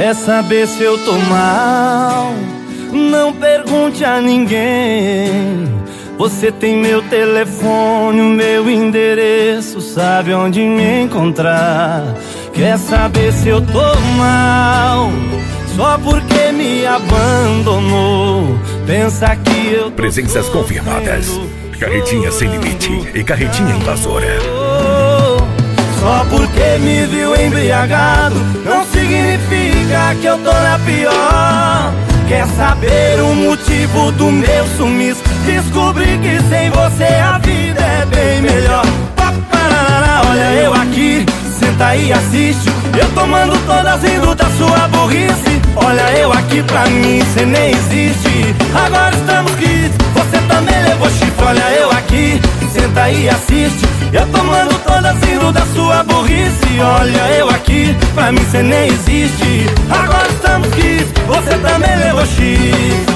Quer saber se eu tô mal? Não pergunte a ninguém. Você tem meu telefone, o meu endereço, sabe onde me encontrar. Quer saber se eu tô mal? Só porque me abandonou. Pensa que eu tô presenças confirmadas. Carretinha Sem Limite e Carretinha Invasora. Só porque me viu embriagado não significa que eu tô na pior. Quer saber o motivo do meu sumiço? Descobri que sem você a vida é bem melhor. Olha eu aqui, senta e assiste, eu tomando todas rindo da sua burrice. Olha eu aqui, pra mim cê nem existe. Agora estamos quites, você também levou chifre. Olha eu aqui, senta e assiste, eu tomando todas rindo da sua burrice. Olha eu aqui, pra mim cê nem existe. Agora estamos quites, você também levou chifre.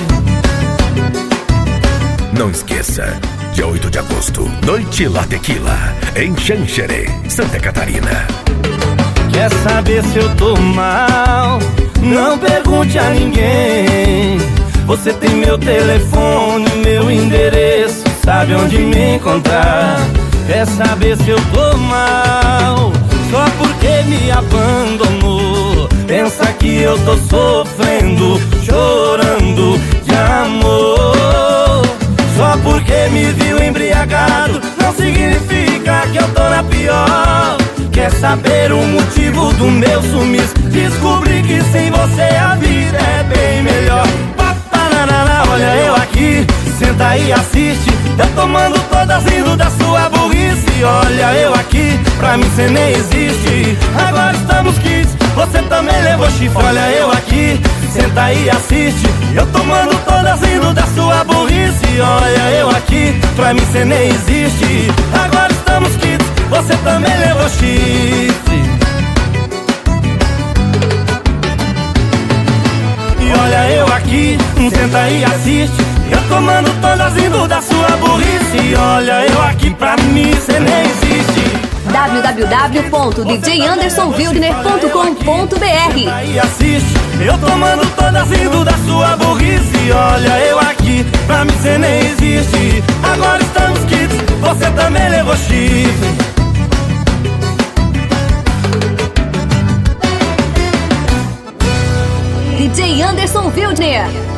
Não esqueça, dia 8 de agosto, Noite La Tequila, em Xanxerê, Santa Catarina. Quer saber se eu tô mal? Não pergunte a ninguém. Você tem meu telefone, meu endereço, sabe onde me encontrar. Quer saber se eu tô mal? Só porque me abandonou. Pensa que eu tô sofrendo, chorando de amor. Só porque me viu embriagado não significa que eu tô na pior. Quer saber o motivo do meu sumiço? Descobri que sem você a vida é bem melhor. Olha eu aqui, senta e assiste, eu tomando todas rindo da sua burrice. Olha eu aqui, pra mim cê nem existe. Agora estamos quites, você também levou chifre. Olha eu aqui, senta e assiste, eu tomando todas rindo da sua burrice. Olha eu aqui, pra mim cê nem existe. Agora estamos quites, você também levou chifre. E olha eu aqui, senta e assiste, eu tomando todas rindo da sua burrice. Olha eu aqui, pra mim cê nem existe. www.djandersonwildner.com.br. E assiste, eu tomando todas rindo da sua burrice. Olha eu aqui, pra mim cê nem existe. Agora estamos quites, você também levou chifre. DJ Anderson Wildner.